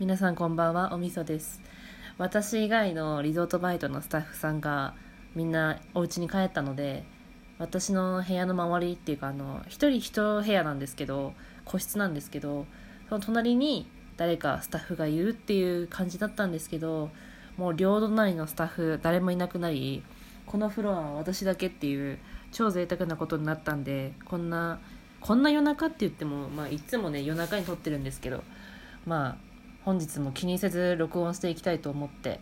皆さんこんばんは、おみそです。私以外のリゾートバイトのスタッフさんがみんなお家に帰ったので、私の部屋の周りっていうか一人一部屋なんですけど、個室なんですけど、その隣に誰かスタッフがいるっていう感じだったんですけど、もう両隣のスタッフ誰もいなくなり、このフロアは私だけっていう超贅沢なことになったんで、こんな夜中って言っても、いつもね夜中に撮ってるんですけど、本日も気にせず録音していきたいと思って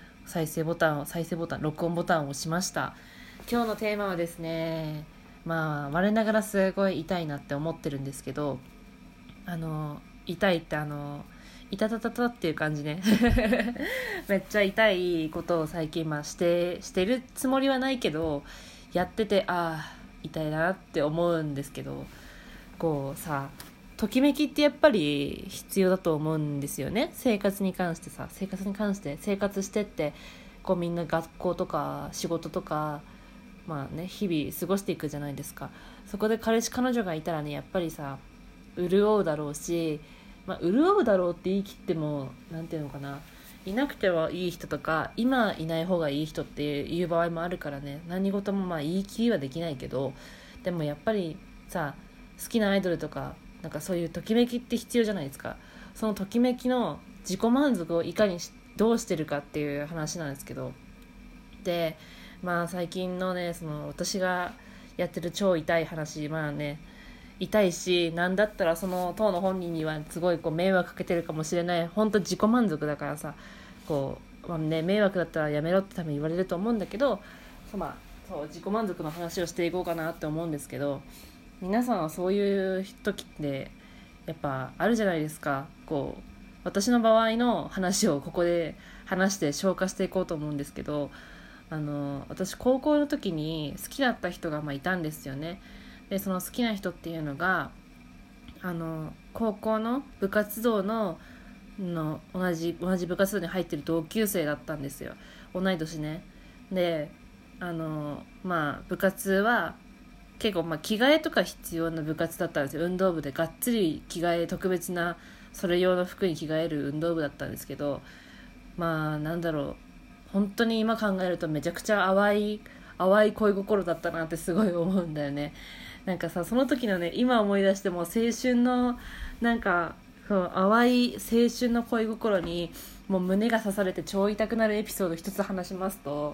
録音ボタンを押しました。今日のテーマはですね、我ながらすごい痛いなって思ってるんですけど、痛いっていたたたたっていう感じねめっちゃ痛いことを最近してるつもりはないけど、やってて痛いなって思うんですけど、こうさ、ときめきってやっぱり必要だと思うんですよね。生活生活してって、こうみんな学校とか仕事とか日々過ごしていくじゃないですか。そこで彼氏彼女がいたらね、やっぱりさ潤うだろうし、潤うだろうって言い切ってもなんていうのかな、いなくてはいい人とか今いない方がいい人っていう場合もあるからね、何事も言い切りはできないけど、でもやっぱりさ、好きなアイドルとかそういうときめきって必要じゃないですか。そのときめきの自己満足をいかにどうしてるかっていう話なんですけど、で最近のね、その私がやってる超痛い話、痛いし、なんだったらその当の本人にはすごい迷惑かけてるかもしれない、本当自己満足だからさ、迷惑だったらやめろって多分言われると思うんだけど、そう自己満足の話をしていこうかなって思うんですけど、皆さんはそういう時ってやっぱあるじゃないですか。私の場合の話をここで話して消化していこうと思うんですけど、私高校の時に好きだった人がいたんですよね。でその好きな人っていうのが高校の部活動の同じ部活動に入ってる同級生だったんですよ。同い年ね。で部活は結構着替えとか必要な部活だったんですよ。運動部でがっつり着替え、特別なそれ用の服に着替える運動部だったんですけど、なんだろう、本当に今考えるとめちゃくちゃ淡い恋心だったなってすごい思うんだよね。その時のね、今思い出しても青春のそう淡い青春の恋心にもう胸が刺されて超痛くなるエピソード一つ話しますと、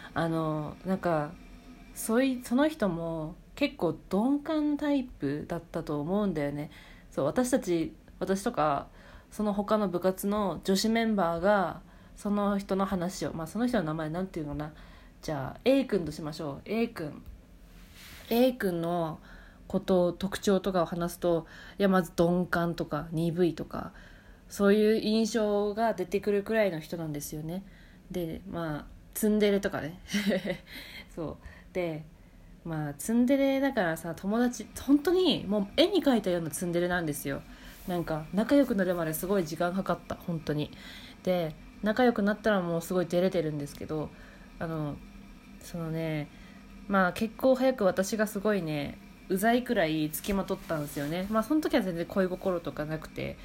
その人も結構鈍感タイプだったと思うんだよね。そう私とかその他の部活の女子メンバーがその人の話を、その人の名前なんていうのかな、じゃあ A 君としましょう。 A 君の特徴とかを話すと、まず鈍感とか鈍いとかそういう印象が出てくるくらいの人なんですよね。でツンデレとかねそうでツンデレだからさ、友達本当にもう絵に描いたようなツンデレなんですよ。仲良くなるまですごい時間かかった、本当に。で仲良くなったらもうすごい照れてるんですけど、そのね、結構早く私がすごいねうざいくらい付きまとったんですよね。その時は全然恋心とかなくて、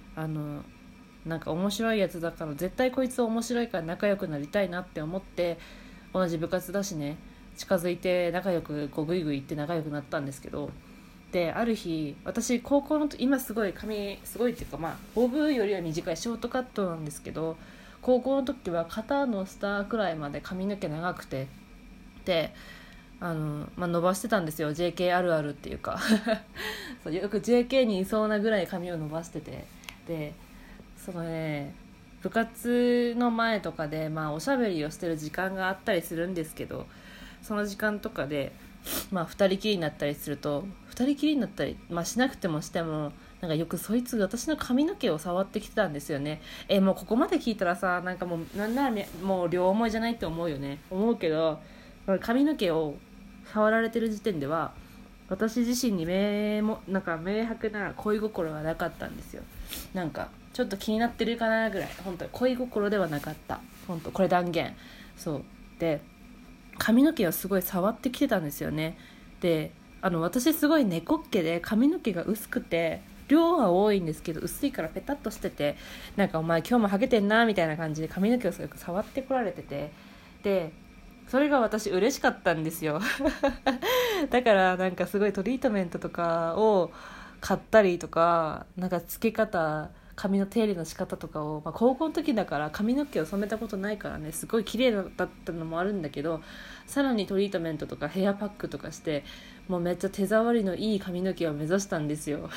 面白いやつだから絶対こいつ面白いから仲良くなりたいなって思って、同じ部活だしね、近づいて仲良くグイグイ行って仲良くなったんですけど、である日、私高校の時、今すごい髪すごいっていうかボブよりは短いショートカットなんですけど、高校の時は肩の下くらいまで髪の毛長くて、で伸ばしてたんですよ。 JK あるあるっていうかそうよく JK にいそうなぐらい髪を伸ばしてて、でそのね、部活の前とかでおしゃべりをしてる時間があったりするんですけど、その時間とかで二人きりになったりすると、二人きりになったり、しなくてもしてもよくそいつが私の髪の毛を触ってきてたんですよね。もうここまで聞いたらさ、もうなんならもう両思いじゃないって思うよね。思うけど、髪の毛を触られてる時点では私自身に明白な恋心はなかったんですよ。ちょっと気になってるかなぐらい、本当に恋心ではなかった。本当これ断言。そうで、髪の毛をすごい触ってきてたんですよね。で私すごい猫っ毛で髪の毛が薄くて量は多いんですけど薄いからペタッとしてて、なんかお前今日もハゲてんなみたいな感じで髪の毛をすごく触ってこられてて、でそれが私嬉しかったんですよだからなんかすごいトリートメントとかを買ったりとか、なんかつけ方、髪の手入れの仕方とかを、高校の時だから髪の毛を染めたことないからね、すごい綺麗だったのもあるんだけど、さらにトリートメントとかヘアパックとかして、もうめっちゃ手触りのいい髪の毛を目指したんですよ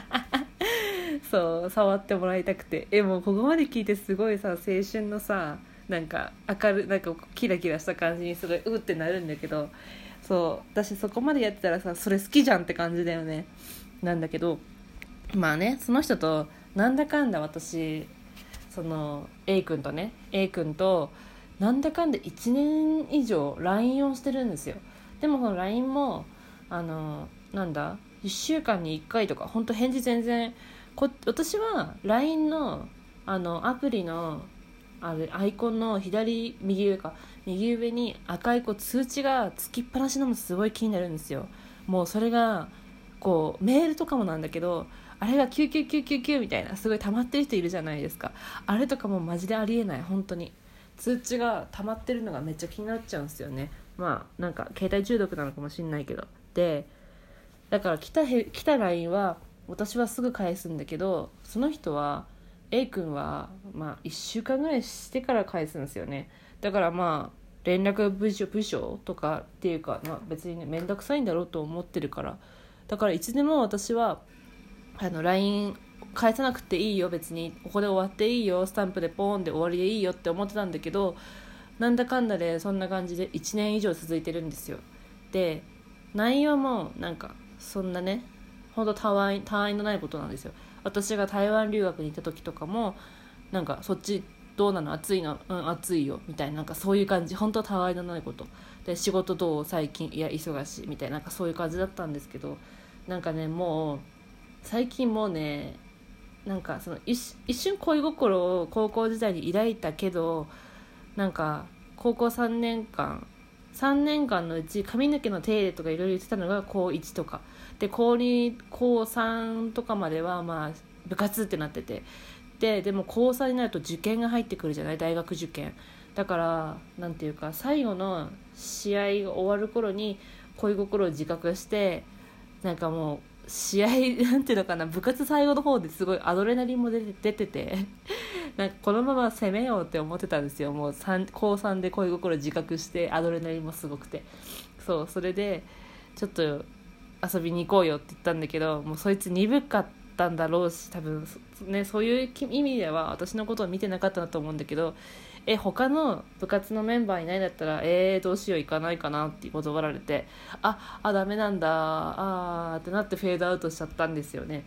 そう触ってもらいたくて、もうここまで聞いてすごいさ、青春のさ、なんか明るい、なんかキラキラした感じにすごいうってなるんだけど、そう私そこまでやってたらさ、それ好きじゃんって感じだよね。なんだけどまあね、その人となんだかんだ私、その A 君となんだかんだ1年以上 LINE をしてるんですよ。でもその LINE もなんだ1週間に1回とか、本当返事全然私は LINE のアプリのアイコンの右上に赤い通知がつきっぱなしのもすごい気になるんですよ。もうそれがこうメールとかもなんだけど、あれが9999みたいなすごい溜まってる人いるじゃないですか。あれとかもマジでありえない。本当に通知が溜まってるのがめっちゃ気になっちゃうんですよね。なんか携帯中毒なのかもしれないけど、でだから来た LINE は私はすぐ返すんだけど、その人は A 君は1週間ぐらいしてから返すんですよね。だから連絡部署とかっていうか、別にねめんどくさいんだろうと思ってるから、だからいつでも私はLINE 返さなくていいよ、別にここで終わっていいよ、スタンプでポーンで終わりでいいよって思ってたんだけど、なんだかんだでそんな感じで1年以上続いてるんですよ。で内容もなんかそんなね、ほんとたわいのないことなんですよ。私が台湾留学に行った時とかも、なんかそっちどうなの、暑いの、暑いよみたいな、なんかそういう感じ、本当たわいのないことで、仕事どう最近、いや忙しいみたいな、なんかそういう感じだったんですけど、なんかねもう最近もうね、なんかその一瞬恋心を高校時代に抱いたけど、なんか高校3年間のうち髪の毛の手入れとかいろいろ言ってたのが高1とかで、高2高3とかまでは部活ってなってて、でも高3になると受験が入ってくるじゃない、大学受験だから、なんていうか最後の試合が終わる頃に恋心を自覚して、なんかもう試合なんていうのかな、部活最後の方ですごいアドレナリンも出ててなんかこのまま攻めようって思ってたんですよ。もう高3で恋心自覚してアドレナリンもすごくて、それでちょっと遊びに行こうよって言ったんだけど、もうそいつ鈍かったんだろうし、多分ね、そういう意味では私のことを見てなかったなと思うんだけど、他の部活のメンバーいないんだったらどうしよう、行かないかなって断られて、ダメなんだってなってフェードアウトしちゃったんですよね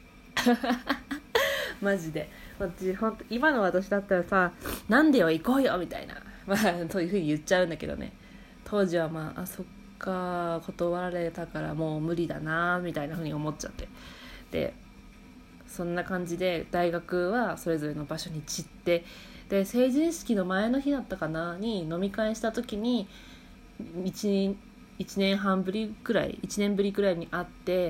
マジで私本当今の私だったらさ、なんでよ行こうよみたいなそういう風に言っちゃうんだけどね、当時はそっか断られたからもう無理だなみたいな風に思っちゃって、でそんな感じで大学はそれぞれの場所に散って、で成人式の前の日だったかなに飲み会した時に1年ぶりくらいに会って、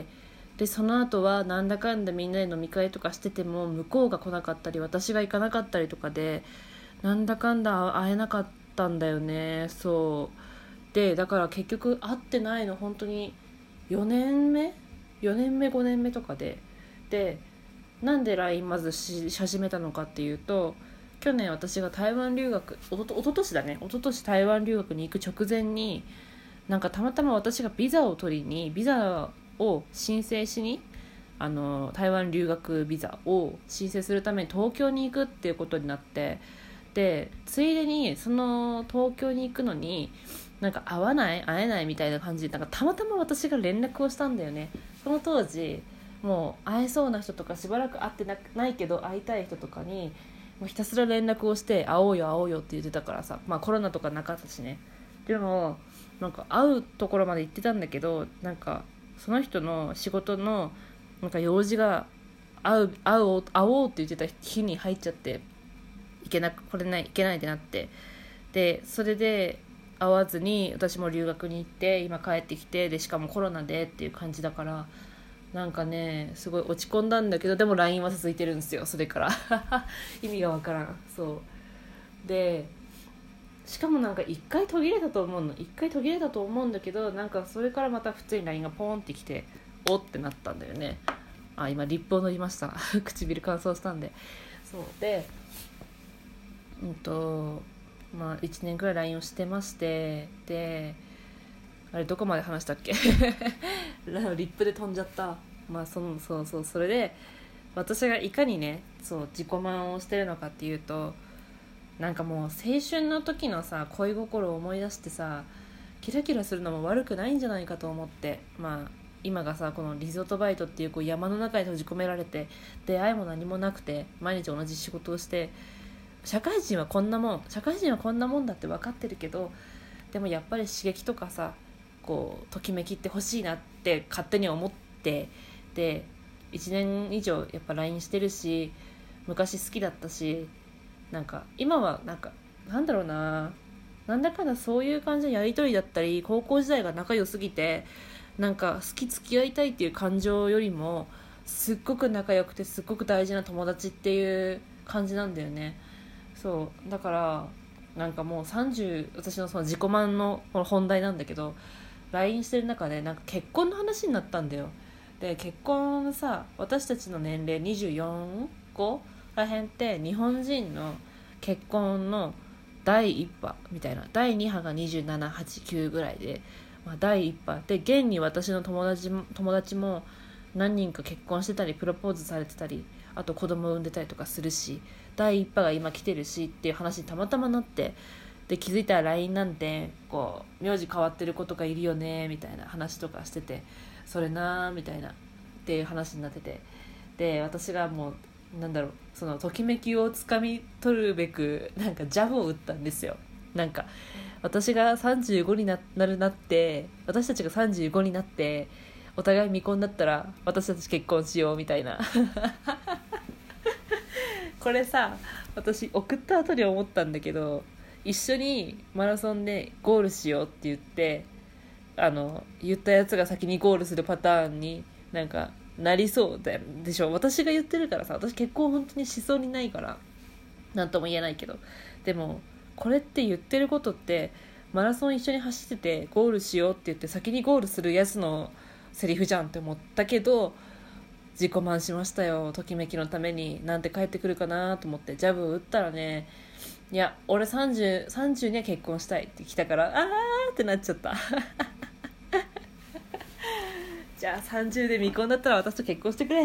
でその後はなんだかんだみんなで飲み会とかしてても向こうが来なかったり私が行かなかったりとかで、なんだかんだ会えなかったんだよね。そうでだから結局会ってないの本当に4年目5年目とかで、なんで LINE まずし始めたのかっていうと、去年私が台湾留学、一昨年台湾留学に行く直前に、なんかたまたま私がビザを申請しに台湾留学ビザを申請するために東京に行くっていうことになって、でついでにその東京に行くのになんか会えないみたいな感じで、なんかたまたま私が連絡をしたんだよね。その当時もう会えそうな人とか、しばらく会ってないけど会いたい人とかにもうひたすら連絡をして会おうよって言ってたからさ、コロナとかなかったしね。でもなんか会うところまで行ってたんだけど、なんかその人の仕事のなんか用事が会おうって言ってた日に入っちゃって行けないってなって、でそれで会わずに私も留学に行って今帰ってきて、でしかもコロナでっていう感じだから、 なんかねすごい落ち込んだんだけど、でも LINE は続いてるんですよそれから意味がわからん。そうで、しかもなんか一回途切れたと思うんだけど、なんかそれからまた普通に LINE がポンってきて、おってなったんだよね。今リップを塗りました唇乾燥したんで。そうで1年くらい LINE をしてまして、であれどこまで話したっけリップで飛んじゃった。それで私がいかにね自己満をしてるのかっていうと、なんかもう青春の時のさ恋心を思い出してさ、キラキラするのも悪くないんじゃないかと思って、今がさこのリゾートバイトっていう、山の中に閉じ込められて、出会いも何もなくて毎日同じ仕事をして、社会人はこんなもんだって分かってるけど、でもやっぱり刺激とかさときめきって欲しいなって勝手に思って、で1年以上やっぱ LINE してるし、昔好きだったし、なんか今はなんだろうな、なんだかんだそういう感じのやり取りだったり、高校時代が仲良すぎて好き付き合いたいっていう感情よりも、すっごく仲良くてすっごく大事な友達っていう感じなんだよね。そうだからもう30、私のその自己満のこの本題なんだけど、 LINE してる中で結婚の話になったんだよ。で結婚さ、私たちの年齢24個らへんって日本人の結婚の第1波みたいな、第2波が27、8、9ぐらいで、第1波で現に私の友達も何人か結婚してたりプロポーズされてたり、あと子供産んでたりとかするし、第1波が今来てるしっていう話にたまたまなって、で気づいたら LINE なんて名字変わってる子とかいるよねみたいな話とかしてて、それなーみたいなっていう話になってて、で私がもうそのときめきをつかみ取るべくジャブを打ったんですよ。私が35になって私たちが35になってお互い未婚だったら私たち結婚しようみたいなこれさ、私送った後に思ったんだけど、一緒にマラソンでゴールしようって言って言ったやつが先にゴールするパターンになりそうでしょ。私が言ってるからさ、私結婚本当にしそうにないからなんとも言えないけど、でもこれって言ってることって、マラソン一緒に走っててゴールしようって言って先にゴールするやつのセリフじゃんって思ったけど、自己満しましたよ、ときめきのために。なんて帰ってくるかなと思ってジャブを打ったらね、いや俺30には結婚したいって来たから、ってなっちゃったじゃあ30で未婚だったら私と結婚してくれ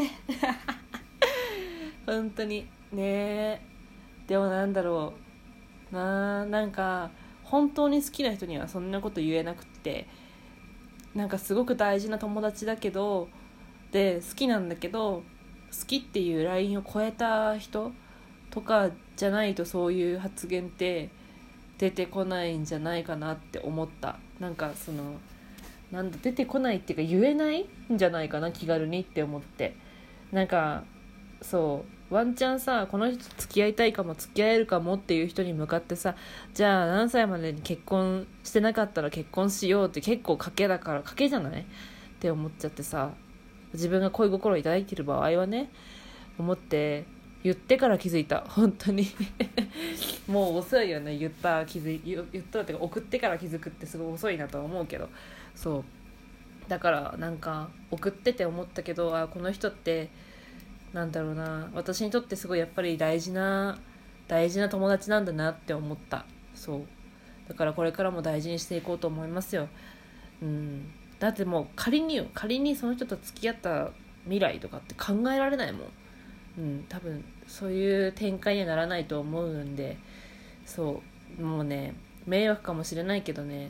本当にね。でも本当に好きな人にはそんなこと言えなくって、すごく大事な友達だけど、で好きなんだけど、好きっていうラインを超えた人とかじゃないとそういう発言って出てこないんじゃないかなって思った。出てこないっていうか言えないんじゃないかな、気軽にって思って、ワンチャンさ、この人と付き合いたいかも付き合えるかもっていう人に向かってさ、じゃあ何歳までに結婚してなかったら結婚しようって結構賭けじゃないって思っちゃってさ、自分が恋心を抱いてる場合はね、思って言ってから気づいた。本当にもう遅いよね。言ったっていうか送ってから気づくってすごい遅いなとは思うけど、そうだから送ってて思ったけど、この人って私にとってすごいやっぱり大事な友達なんだなって思った。そうだからこれからも大事にしていこうと思いますよ。だってもう仮にその人と付き合った未来とかって考えられないもん。多分そういう展開にはならないと思うんで、そうもうね、迷惑かもしれないけど言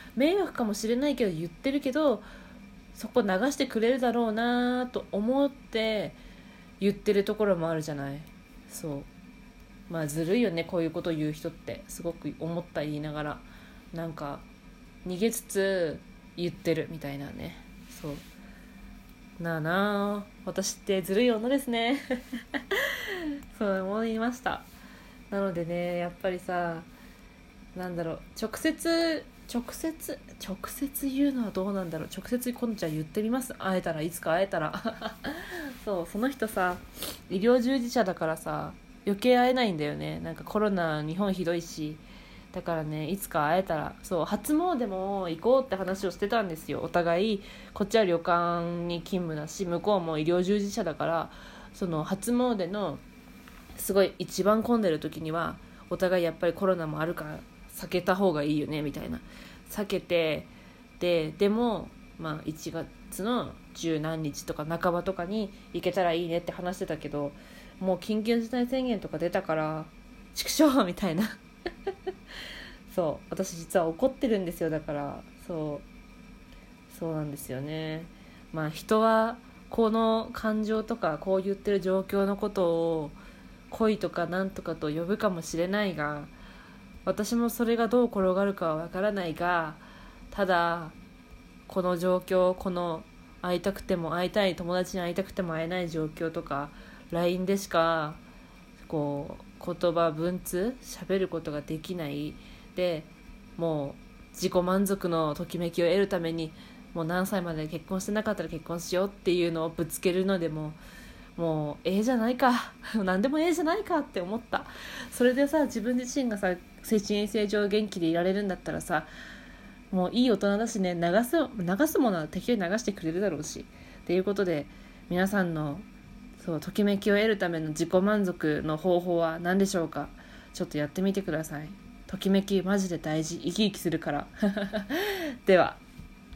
ってるけど、そこ流してくれるだろうなと思って言ってるところもあるじゃない。ずるいよね、こういうこと言う人って。すごく思った言いながら逃げつつ言ってるみたいなね。私ってずるい女ですねそう思いました。なのでね、やっぱりさ直接直接言うのはどうなんだろう。直接今度じゃあ言ってみます。いつか会えたらそうその人さ医療従事者だからさ余計会えないんだよね。なんかコロナ日本ひどいし、だからねいつか会えたら、そう初詣も行こうって話をしてたんですよ。お互いこっちは旅館に勤務だし向こうも医療従事者だから、その初詣のすごい一番混んでる時にはお互いやっぱりコロナもあるから避けた方がいいよねみたいな、避けて、でもまあ1月の十何日とか半ばとかに行けたらいいねって話してたけど、もう緊急事態宣言とか出たから畜生みたいなそう私実は怒ってるんですよ。だからそうなんですよね。まあ人はこの感情とかこう言ってる状況のことを恋とかなんとかと呼ぶかもしれないが、私もそれがどう転がるかはわからないが、ただこの状況、この会いたくても会いたい友達に会いたくても会えない状況とか LINE でしかこう言葉文通喋ることができないで、もう自己満足のときめきを得るためにもう何歳まで結婚してなかったら結婚しようっていうのをぶつけるのでもうじゃないか何でもじゃないかって思った。それでさ自分自身がさ精神衛生上元気でいられるんだったらさ、もういい大人だしね、流すものは適当に流してくれるだろうしっていうことで、皆さんのそうときめきを得るための自己満足の方法は何でしょうか。ちょっとやってみてください。ときめきマジで大事、生き生きするからでは